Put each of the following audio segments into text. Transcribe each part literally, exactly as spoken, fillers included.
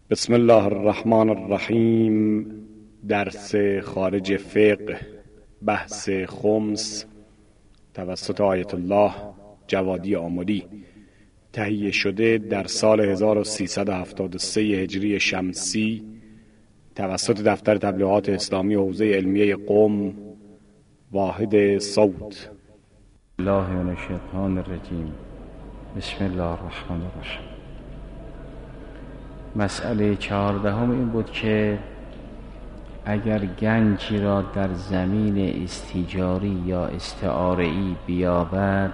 بسم الله الرحمن الرحیم. درس خارج فقه، بحث خمس، توسط آیت الله جوادی آملی، تهیه شده در سال هزار و سیصد و هفتاد و سه هجری شمسی توسط دفتر تبلیغات اسلامی حوزه علمیه قم، واحد صوت. الله من الشیطان الرجیم. بسم الله الرحمن الرحیم. مسئله چهاردهم این بود که اگر گنجی را در زمین استیجاری یا استعاره‌ای بیابد،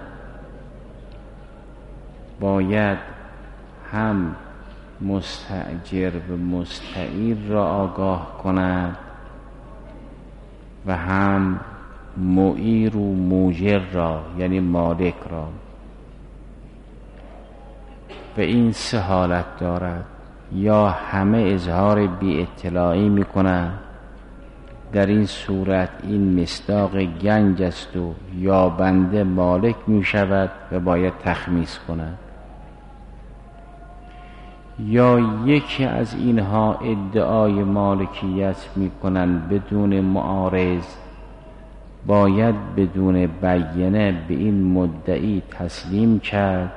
باید هم مستأجر و مستعیر را آگاه کند و هم معیر و موجر را، یعنی مالک را. و این سه حالت دارد: یا همه اظهار بی اطلاعی می کنند، در این صورت این مصداق گنج است و یا بنده مالک می شود و باید تخمیس کند، یا یکی از اینها ادعای مالکیت می کنند بدون معارض، باید بدون بیانه به این مدعی تسلیم کرد.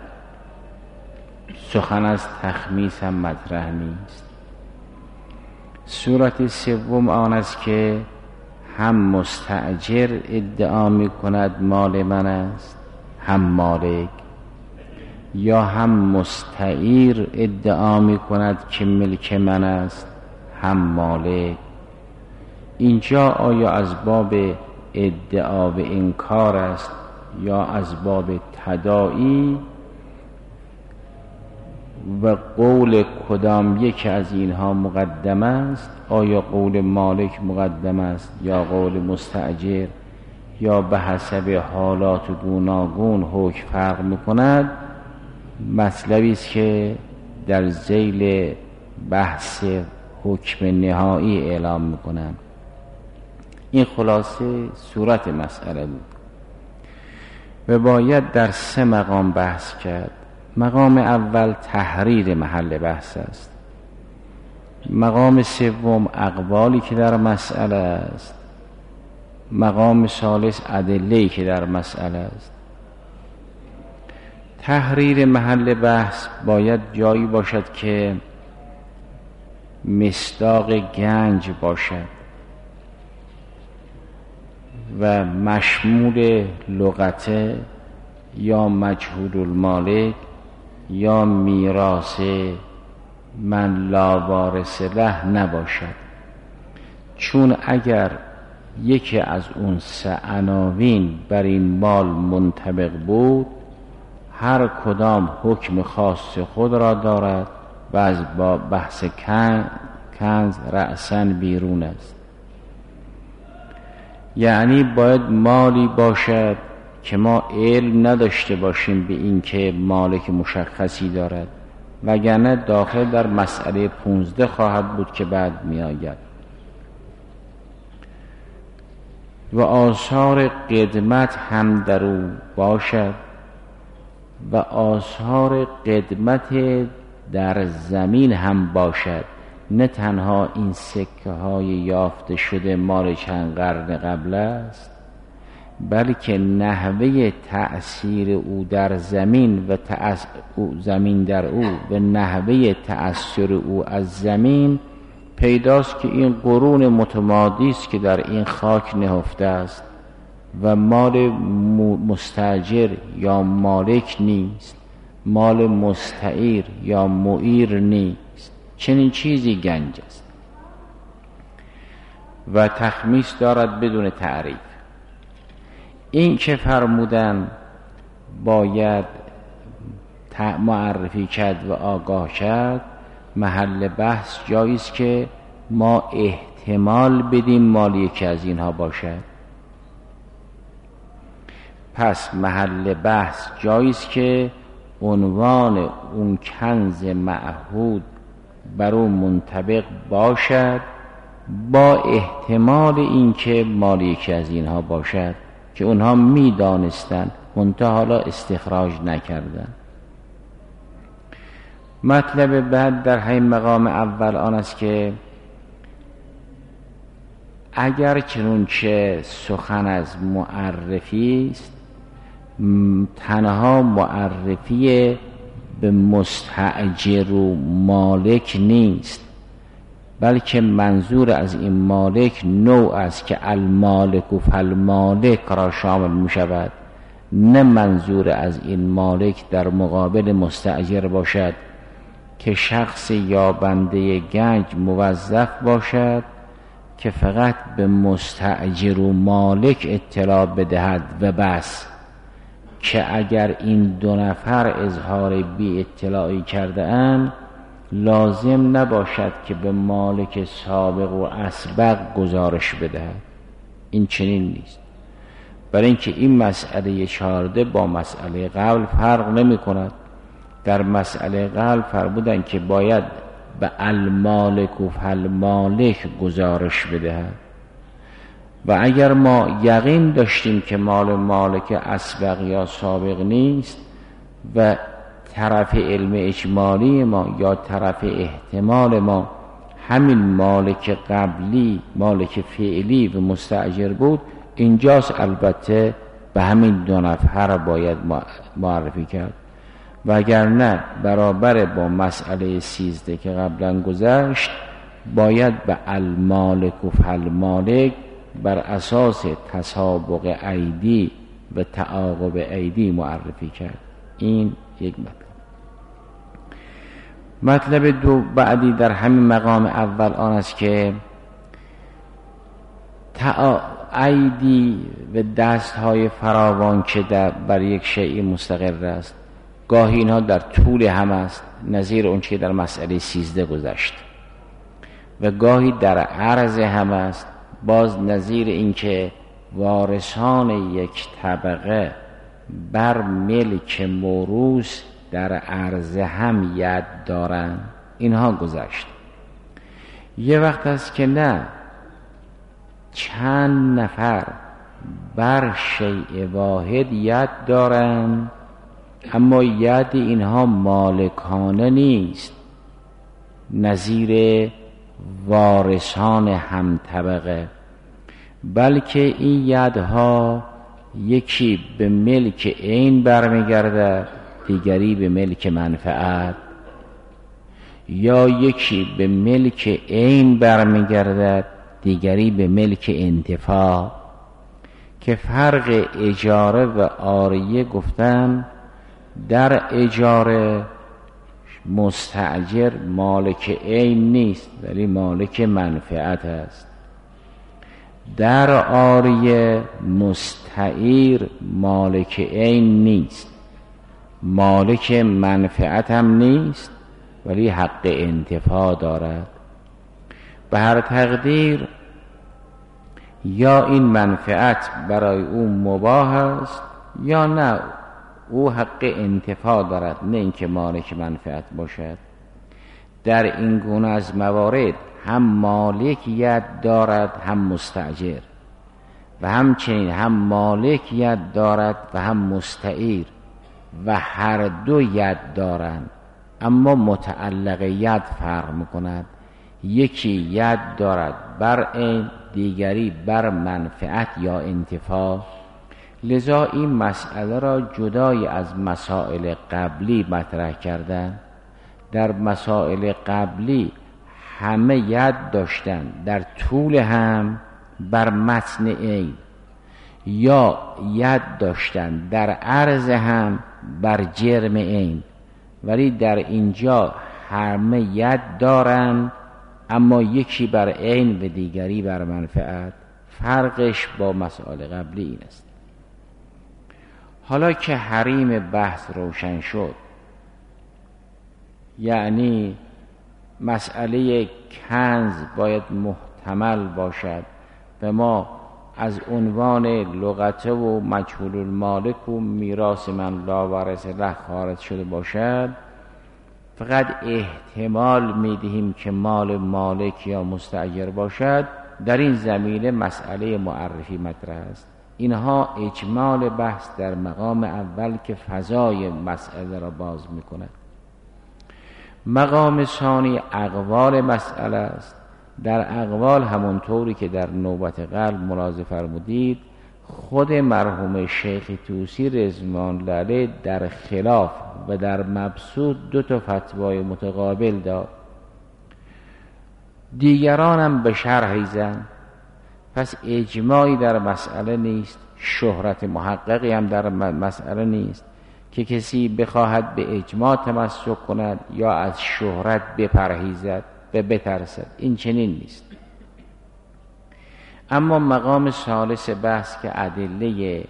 سخن از تخمیس هم مطرح نیست. صورت سوم آن است که هم مستأجر ادعا می کند مال من است، هم مالک، یا هم مستعیر ادعا می کند که ملک من است، هم مالک. اینجا آیا از باب ادعا و انکار است یا از باب تداعی و قول کدام یک از اینها مقدم است؟ آیا قول مالک مقدم است یا قول مستأجر، یا به حسب حالات گوناگون حکم فرق می‌کند؟ مطلبی است که در ذیل بحث حکم نهایی اعلام می‌کنم. این خلاصه صورت مسئله بود و باید در سه مقام بحث کرد. مقام اول تحریر محل بحث است. مقام سوم اقوالی که در مسئله است. مقام ثالث ادله‌ای که در مسئله است. تحریر محل بحث باید جایی باشد که مصداق گنج باشد و مشمول لغته یا مجهول المالک یا میراث من لا وارث له نباشد، چون اگر یکی از اون سه عناوین بر این مال منطبق بود، هر کدام حکم خاص خود را دارد و از بحث کنز رأساً بیرون است. یعنی باید مالی باشد که ما علم نداشته باشیم به این که مالک مشخصی دارد، وگرنه داخل در مسئله پونزده خواهد بود که بعد می آید. و آثار قدمت هم در او باشد و آثار قدمت در زمین هم باشد، نه تنها این سکه های یافته شده مال چند قرن قبل است، بلکه نحوه تأثیر او در زمین و تأثیر زمین در او و نحوه تأثیر او از زمین پیداست که این قرون متمادی است که در این خاک نهفته است و مال مستأجر یا مالک نیست، مال مستعیر یا معیر نیست. چنین چیزی گنج است و تخمیس دارد بدون تعریف. این که فرمودن باید معرفی کرد و آگاه کرد، محل بحث جایی است که ما احتمال بدیم مال یکی از اینها باشد. پس محل بحث جایی است که عنوان اون کنز معهود بر اون منطبق باشد با احتمال اینکه مال یکی از اینها باشد که اونها می دانستن منتها حالا استخراج نکردن. مطلب بعد در همین مقام اول آن است که اگر چنانچه سخن از معرفی است، تنها معرفی به مستأجر و مالک نیست، بلکه منظور از این مالک نوع است که المالک و فالمالک را شامل می شود، نه منظور از این مالک در مقابل مستأجر باشد که شخص یابنده گنج موظف باشد که فقط به مستأجر و مالک اطلاع بدهد و بس، که اگر این دو نفر اظهار بی اطلاعی کرده اند لازم نباشد که به مالک سابق و اسبق گزارش بدهد. این چنین نیست، برای اینکه این مسئله چهارده با مسئله قبل فرق نمی کند. در مسئله قبل فرمودند که باید به المالک و فالمالک گزارش بدهد، و اگر ما یقین داشتیم که مال مالک اسبق یا سابق نیست و طرف علم اجمالی ما یا طرف احتمال ما همین مالک قبلی، مالک فعلی و مستأجر بود، اینجاست البته به همین دو نفر باید معرفی کرد، و اگر نه برابر با مسئله سیزده که قبلا گذشت باید به المالک و فالمالک بر اساس تسابق ایدی و تعاقب ایدی معرفی کرد. این یک مطلب. مطلب دو بعدی در همین مقام اول آن است که ایدی و دستهای فراوان که در بر یک شیء مستقر است، گاهی اینها در طول هم است، نظیر اون که در مسئله سیزده گذشت، و گاهی در عرض هم است، باز نظیر این که وارثان یک طبقه بر ملک موروث در عرض هم ید دارند. اینها گذشت. یه وقت است که نه، چند نفر بر شیء واحد ید دارند، اما ید اینها مالکانه نیست، نظیر وارثان هم طبقه، بلکه این یدها یکی به ملک عین برمیگرده، دیگری به ملک منفعت، یا یکی به ملک عین برمیگرده، دیگری به ملک انتفاع. که فرق اجاره و عاریه گفتم، در اجاره مستأجر مالک عین نیست ولی مالک منفعت است، در عاریه مستعیر مالک عین نیست، مالک منفعت هم نیست ولی حق انتفاع دارد. به هر تقدیر یا این منفعت برای او مباح است یا نه، او حق انتفاع دارد، نه اینکه مالک منفعت باشد. در این گونه از موارد هم مالک ید دارد هم مستأجر، و همچنین هم مالک ید دارد و هم مستعیر، و هر دو ید دارند، اما متعلق ید فرق میکند. یکی ید دارد بر عین، دیگری بر منفعت یا انتفاع. لذا این مسئله را جدای از مسائل قبلی مطرح کردن. در مسائل قبلی همه ید داشتن در طول هم بر متن عین، یا ید داشتن در عرض هم بر جرم عین، ولی در اینجا همه ید دارن، اما یکی بر عین و دیگری بر منفعت. فرقش با مسائل قبلی این است. حالا که حریم بحث روشن شد، یعنی مسئله کنز باید محتمل باشد و ما از عنوان لغته و مجهول المالک و میراث من لا وارث له خارج شده باشد، فقط احتمال میدهیم که مال مالک یا مستأجر باشد. در این زمینه مسئله معرفی مطرح است. اینها اجمال بحث در مقام اول که فضای مسئله را باز میکند. مقام ثانی اقوال مسئله است. در اقوال همونطوری که در نوبت قلب ملاحظه فرمودید خود مرحوم شیخ طوسی رضوان الله علیه در خلاف و در مبسوط دو تا فتوای متقابل داد، دیگران هم به شرحی زن. پس اجماعی در مسئله نیست، شهرت محققی هم در مسئله نیست که کسی بخواهد به اجماع تمسک کند یا از شهرت بپرهیزد و بترسد، این چنین نیست. اما مقام ثالث بحث که ادله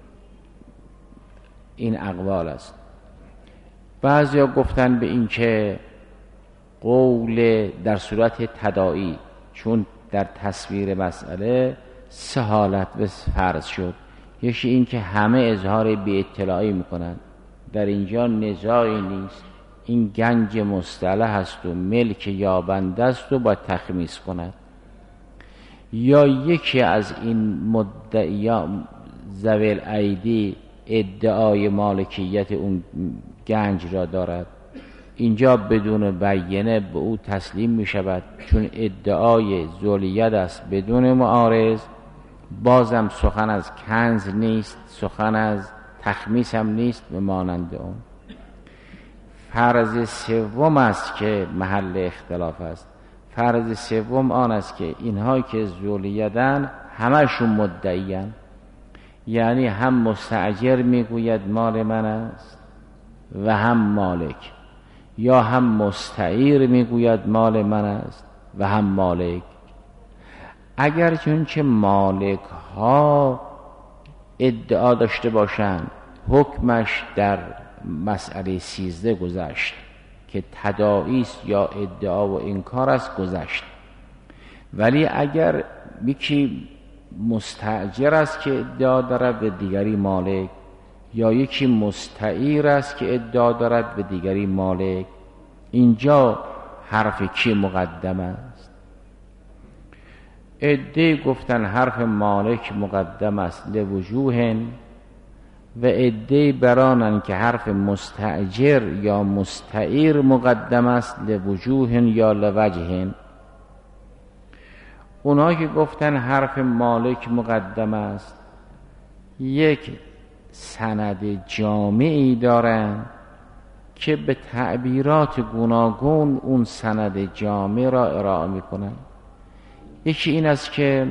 این اقوال است. بعضیا گفتن به این که قول در صورت تداعی، چون در تصویر مسئله سه حالت به فرض شد. یکی این که همه اظهار بی اطلاعی میکنن، در اینجا نزاعی نیست، این گنج مصطلح است و ملک یابنده است و باید تخمیس کند. یا یکی از این مدعیان ذوی الایدی ادعای مالکیت اون گنج را دارد، اینجا بدون بیانه به او تسلیم می شود، چون ادعای ذوالید است بدون معارض. بازم سخن از کنز نیست، سخن از تخمیس هم نیست به مانند اون. فرض سوم است که محل اختلاف است. فرض سوم آن است که اینها که ذولیدن همشون مدعیان، یعنی هم مستأجر میگوید مال من است و هم مالک، یا هم مستعیر میگوید مال من است و هم مالک. اگر چون که مالک ها ادعا داشته باشند، حکمش در مسئله سیزده گذشت که تداعی است یا ادعا و انکار است گذشت. ولی اگر یکی مستأجر است که ادعا دارد و دیگری مالک، یا یکی مستعیر است که ادعا دارد و دیگری مالک، اینجا حرف کی مقدم است؟ عده گفتن حرف مالک مقدم است لوجوه، و عده برانن که حرف مستأجر یا مستعیر مقدم است لوجوه یا لوجه. اونا که گفتن حرف مالک مقدم است یک سند جامعی دارن که به تعبیرات گوناگون اون سند جامع را ارائه میکنن. یکی این است که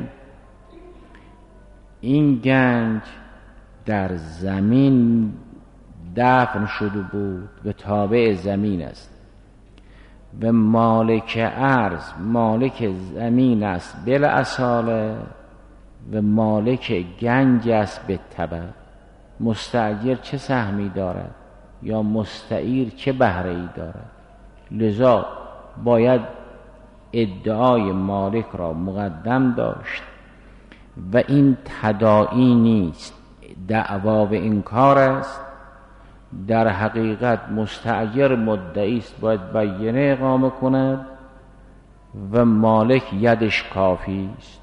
این گنج در زمین دفن شده بود و تابع زمین است و مالک ارض مالک زمین است بالاصاله و مالک گنج است به تبع. مستأجر چه سهمی دارد یا مستعیر چه بهره ای دارد؟ لذا باید ادعای مالک را مقدم داشت و این تداعی نیست، دعوا و انکار است. در حقیقت مستأجر مدعی است، باید بیانه اقامه کند و مالک یدش کافی است.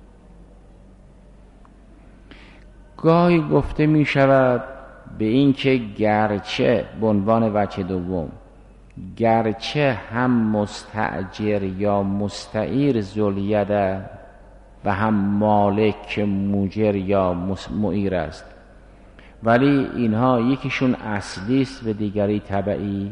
گاهی گفته می شود به این که گرچه به عنوان وجه دوم، گرچه هم مستأجر یا مستعیر ذوالید و هم مالک موجر یا معیر است، ولی اینها یکیشون اصلی است و دیگری تبعی.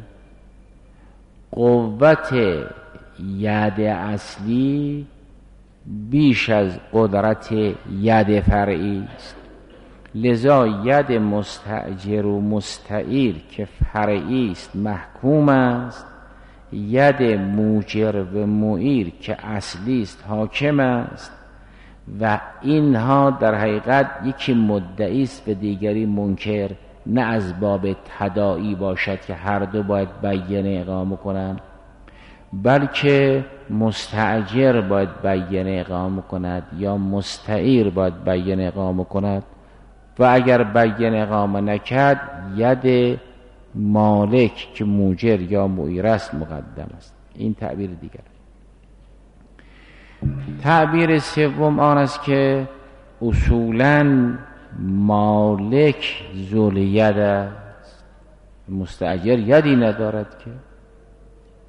قوت ید اصلی بیش از قدرت ید فرعی است. لذا ید مستأجر و مستعیر که فرعی است محکوم است، ید موجر و معیر که اصلی است حاکم است، و اینها در حقیقت یکی مدعی است و دیگری منکر، نه از باب تداعی باشد که هر دو باید بیانه اقامه کنند، بلکه مستأجر باید بیانه اقامه کند یا مستعیر باید بیانه اقامه کند، و اگر بیانه اقامه نکرد ید مالک که موجر یا معیر است مقدم است. این تعبیر دیگر. تعبیر سوم آن است که اصولاً مالک ذوالید است، مستأجر یدی ندارد که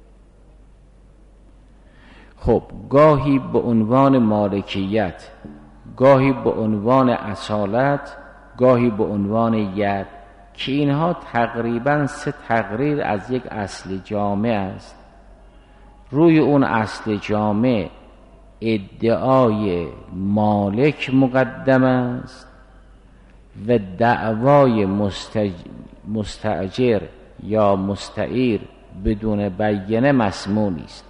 خب گاهی به عنوان مالکیت، گاهی به عنوان اصالت، گاهی به عنوان ید، که اینها تقریبا سه تقریر از یک اصل جامع است. روی اون اصل جامع ادعای مالک مقدم است و دعوای مستج... مستأجر یا مستعیر بدون بیانه مسموع نیست.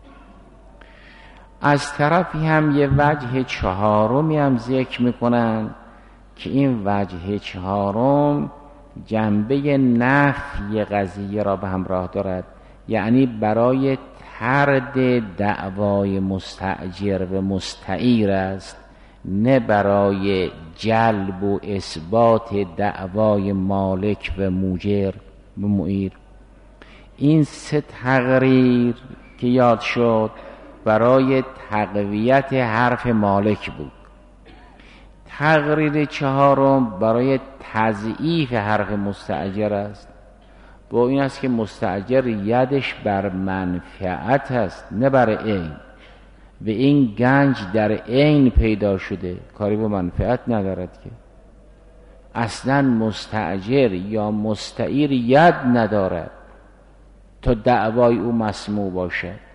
از طرفی هم یه وجه چهارمی هم ذکر میکنن که این وجه چهارم جنبه نفی قضیه را به همراه دارد، یعنی برای طرد دعوای مستأجر و مستعیر است، نه برای جلب و اثبات دعوای مالک و موجر و معیر. این سه تقریر که یاد شد برای تقویت حرف مالک بود. تقریر چهارم برای تضعیف حرف مستأجر است، با این است که مستأجر یدش بر منفعت است نه بر عین، و این گنج در عین پیدا شده، کاری با منفعت ندارد که اصلا مستأجر یا مستعیر ید ندارد تا دعوای او مسموع باشد.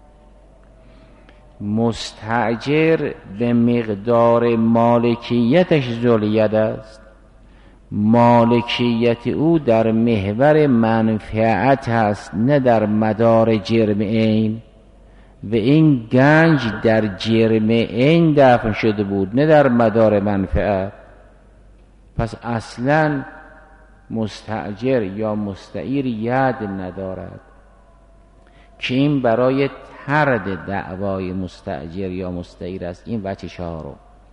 مستأجر به مقدار مالکیتش ذوالید است، مالکیت او در محور منفعت است نه در مدار جرم عین، و این گنج در جرم عین دفن شده بود نه در مدار منفعت. پس اصلا مستأجر یا مستعیر ید ندارد، که این برای طرد دعوای مستأجر یا مستعیر است. این وجه چهارم.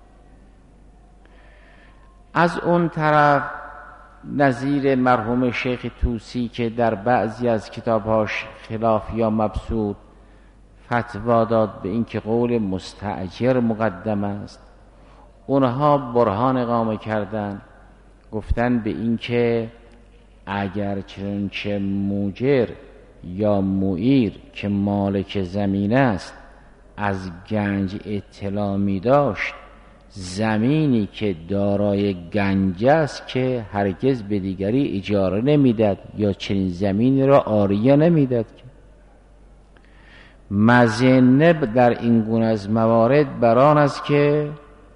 از اون طرف نظیر مرحوم شیخ طوسی که در بعضی از کتابهاش خلاف یا مبسوط فتوا داد به این که قول مستأجر مقدم است، اونها برهان اقامه کردن، گفتن به این که اگر چنانچه موجر یا معیر که مالک زمین است از گنج اطلاع می داشت، زمینی که دارای گنج است که هرگز به دیگری اجاره نمیداد یا چنین زمینی را عاریه نمیداد. مظنه در این گونه از موارد بران است که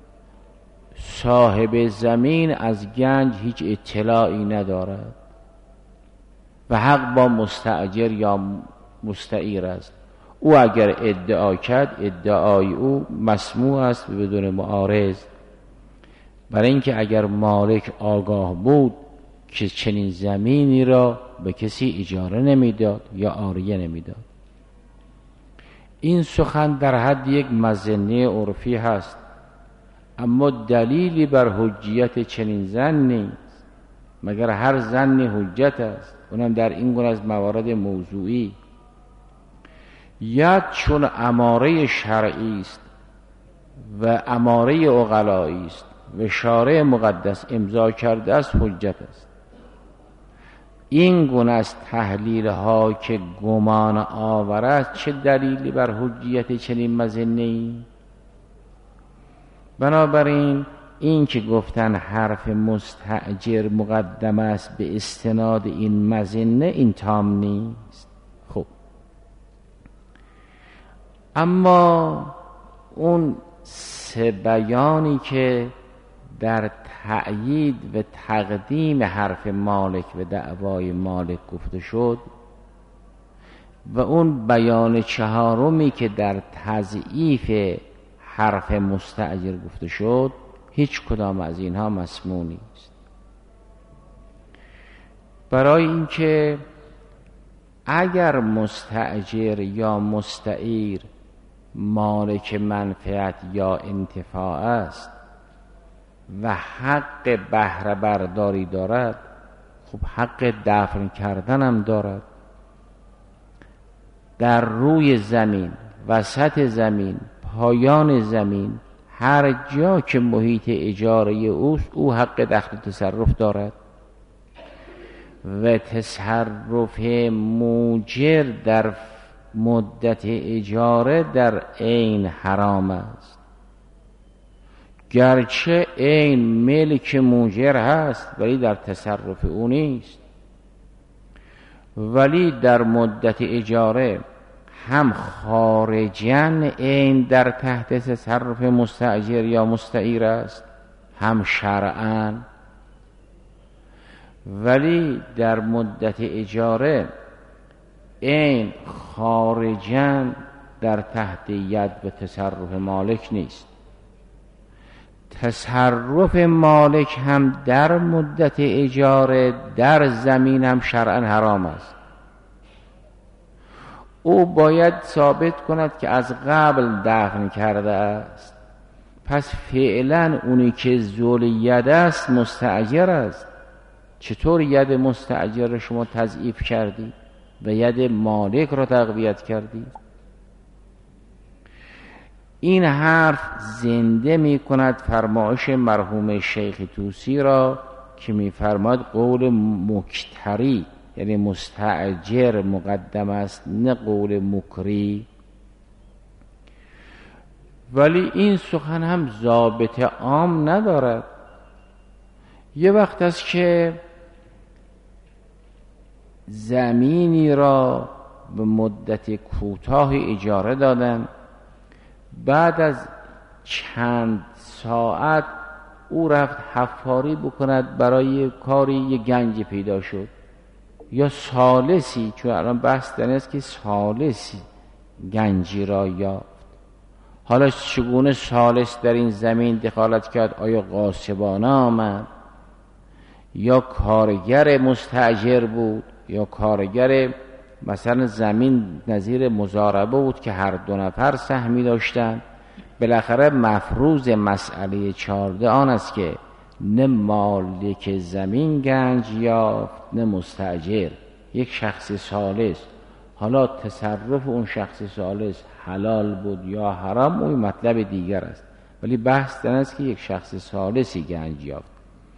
صاحب زمین از گنج هیچ اطلاعی ندارد و حق با مستأجر یا مستعیر است. او اگر ادعا کرد ادعای او مسموع است و بدون معارض، برای اینکه اگر مالک آگاه بود که چنین زمینی را به کسی اجاره نمیداد یا عاریه نمیداد. این سخن در حد یک مظنه عرفی هست، اما دلیلی بر حجیت چنین زن نیست، مگر هر زن حجت است، اونم در این گونه از موارد موضوعی. ید چون اماره شرعی است و اماره عقلایی است و شارع مقدس امضا کرده است، حجت است. این گونه از تحلیل ها که گمان آور است، چه دلیلی بر حجیت چنین مظنه‌ای؟ بنابراین این که گفتن حرف مستأجر مقدم است به استناد این مظنه، این تام نیست. خب اما اون سه بیانی که در تأیید و تقدیم حرف مالک و دعوای مالک گفته شد و اون بیان چهارمی که در تضعیف حرف مستأجر گفته شد، هیچ کدام از اینها مسموع نیست. برای اینکه اگر مستأجر یا مستعیر مالک منفعت یا انتفاع است و حق بهره برداری دارد، خب حق دفن کردن هم دارد. در روی زمین، وسط زمین، پایان زمین، هر جا که محیط اجاره اوست، او حق دخل تصرف دارد و تصرف موجر در مدت اجاره در عین حرام است، گرچه عین ملک موجر هست ولی در تصرف او نیست. ولی در مدت اجاره هم خارجاً عین در تحت تصرف مستأجر یا مستعیر است، هم شرعاً. ولی در مدت اجاره عین خارجاً در تحت ید و تصرف مالک نیست. تصرف مالک هم در مدت اجاره در زمین هم شرعاً حرام است. او باید ثابت کند که از قبل دفن کرده است، پس فعلا اونی که ذوال ید است مستأجر است. چطور ید مستأجر را شما تضعیف کردی و ید مالک را تقویت کردی؟ این حرف زنده می کند فرمایش مرحوم شیخ طوسی را که می فرماد قول مکتری یعنی مستأجر مقدم است، نه قول مکری. ولی این سخن هم ضابط عام ندارد. یه وقت است که زمینی را به مدت کوتاه اجاره دادن، بعد از چند ساعت او رفت حفاری بکند، برای کاری یه گنج پیدا شد یا ثالثی، چون الان بحث در است که ثالثی گنجی را یافت. حالا چگونه ثالث در این زمین دخالت کرد؟ آیا غاصبانه آمد یا کارگر مستأجر بود یا کارگر مثلا زمین نظیر مضاربه بود که هر دو نفر سهمی داشتند؟ بالاخره مفروض مسئله چارده آن است که نه مالک زمین گنج یافت نه مستأجر، یک شخص ثالث. حالا تصرف اون شخص ثالث حلال بود یا حرام اون مطلب دیگر است، ولی بحث در است که یک شخص ثالثی گنج یافت.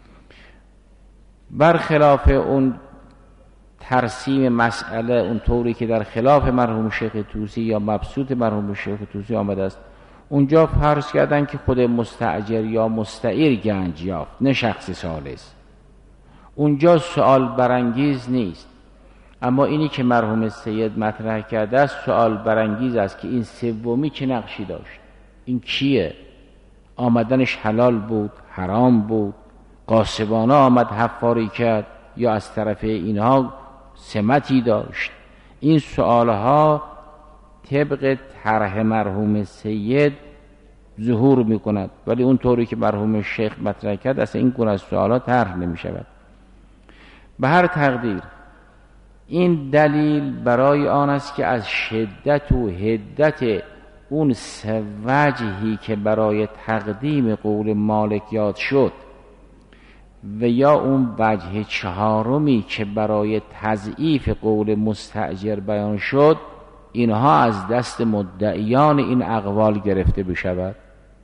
برخلاف اون ترسیم مسئله اون طوری که در خلاف مرحوم شیخ طوسی یا مبسوط مرحوم شیخ طوسی آمده است، اونجا فرض کردن که خود مستأجر یا مستعیر گنج یافت نه شخص ثالث. اونجا سوال برانگیز نیست. اما اینی که مرحوم سید مطرح کرده است سوال برانگیز است که این سومی چه نقشی داشت؟ این کیه؟ آمدنش حلال بود، حرام بود، غاصبانه آمد حفاری کرد یا از طرف اینها سمتی داشت؟ این سوالها طبق طرح مرحوم سید ظهور می کند، ولی اون طوری که مرحوم شیخ مطرح کرد اصلا این گونه از سوالات طرح نمی شود. به هر تقدیر این دلیل برای آن است که از شدت و حدت اون سه وجهی که برای تقدیم قول مالک یاد شد و یا اون وجه چهارمی که برای تضعیف قول مستأجر بیان شد، اینها از دست مدعیان این اقوال گرفته بشود.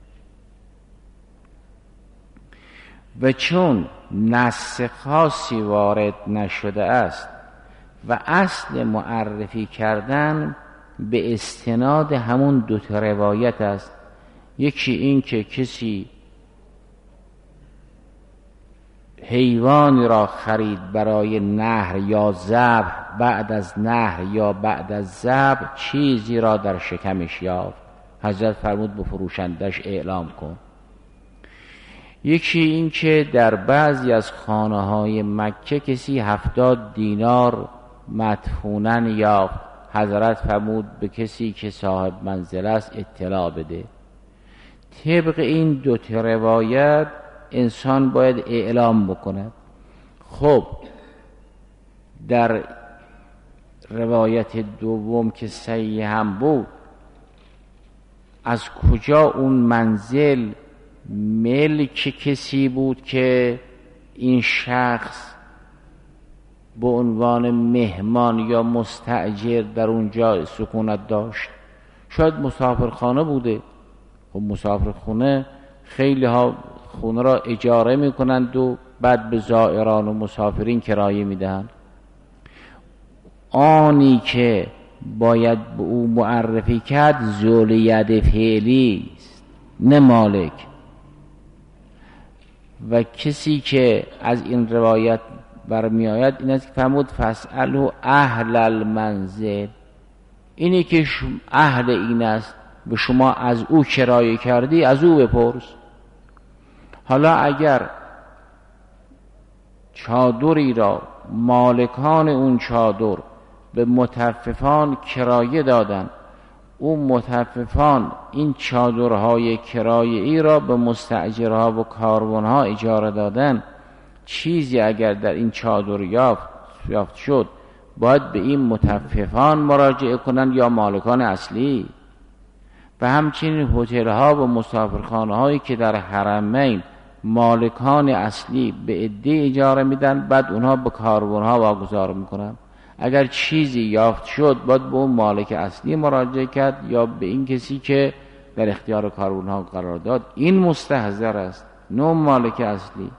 و چون نص خاصی وارد نشده است و اصل معرفی کردن به استناد همون دو تا روایت است، یکی این که کسی حیوانی را خرید برای نهر یا ذبح، بعد از نهر یا بعد از ذبح چیزی را در شکمش یافت، حضرت فرمود به فروشندش اعلام کن. یکی این که در بعضی از خانه های مکه کسی هفتاد دینار مدفونن یافت، حضرت فرمود به کسی که صاحب منزل است اطلاع بده. طبق این دو تا روایت انسان باید اعلام بکند. خب در روایت دوم که صحیح هم بود، از کجا اون منزل ملک کسی بود که این شخص به عنوان مهمان یا مستأجر در اونجا سکونت داشت؟ شاید مسافرخانه بوده. خب مسافرخانه خیلی ها خونه را اجاره میکنند و بعد به زائران و مسافرین کرایه میدهند. آنی که باید به او معرفی کرد ذوال ید فعلی است، نه مالک. و کسی که از این روایت برمی آید این است که فرمود فاسأله اهل المنزل، اینی که اهل این است به شما از او کرایه کردی از او بپرس. حالا اگر چادری را مالکان اون چادر به متففان کرایه دادن، اون متففان این چادرهای کرایه ای را به مستاجرها و کاروانها اجاره دادن، چیزی اگر در این چادر یافت یافت شد باید به این متففان مراجعه کنند یا مالکان اصلی. و همچنین هتل ها و مسافرخانه هایی که در حرمین مالکان اصلی به عده اجاره میدن، بعد اونها به کاروان ها واگذار میکنن. اگر چیزی یافت شد باید به اون مالک اصلی مراجعه کرد یا به این کسی که در اختیار کاروان ها قرار داد. این مستحضر است، نه مالک اصلی.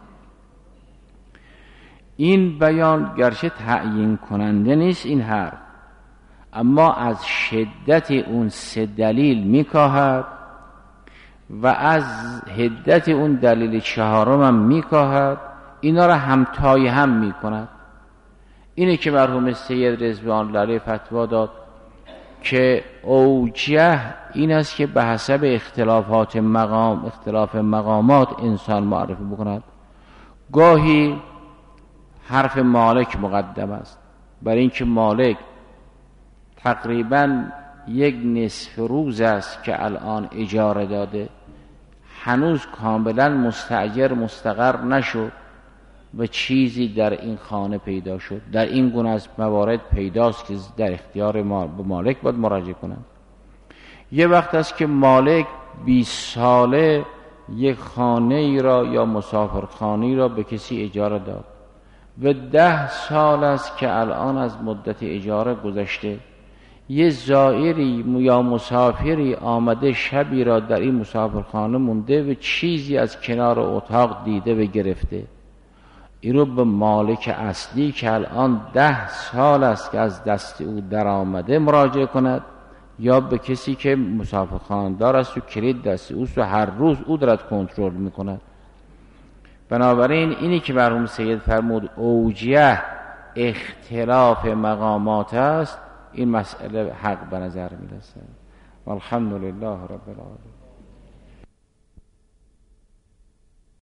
این بیان گرچه تعیین کننده نیست این حرف، اما از شدت اون سه دلیل میکاهد و از حدت اون دلیل چهارم هم میکاهد، اینا را همتای هم میکند. اینه که مرحوم سید رضوان الله علیه فتوا داد که اوجه این است که به حسب اختلافات مقام اختلاف مقامات انسان معرفی بکند. گاهی حرف مالک مقدم است، برای اینکه مالک تقریباً یک نصف روز است که الان اجاره داده، هنوز کاملا مستأجر مستقر نشد و چیزی در این خانه پیدا شد. در این گونه از موارد پیداست که در اختیار ما به مالک باید مراجعه کنند. یه وقت است که مالک بیست ساله یک خانه ای را یا مسافرخانه را به کسی اجاره داد و ده سال است که الان از مدت اجاره گذشته. یه زائری یا مسافری آمده شبی را در این مسافرخانه مونده و چیزی از کنار اتاق دیده و گرفته. این رو به مالک اصلی که الان ده سال است که از دست او در آمده مراجعه کند، یا به کسی که مسافرخانه دار است و کلید دست اوست و هر روز او دارد کنترل میکند. بنابراین اینی که مرحوم سید فرمود اوجه اختلاف مقامات است، این مسئله حق به نظر میرسد. والحمدلله رب العالمین.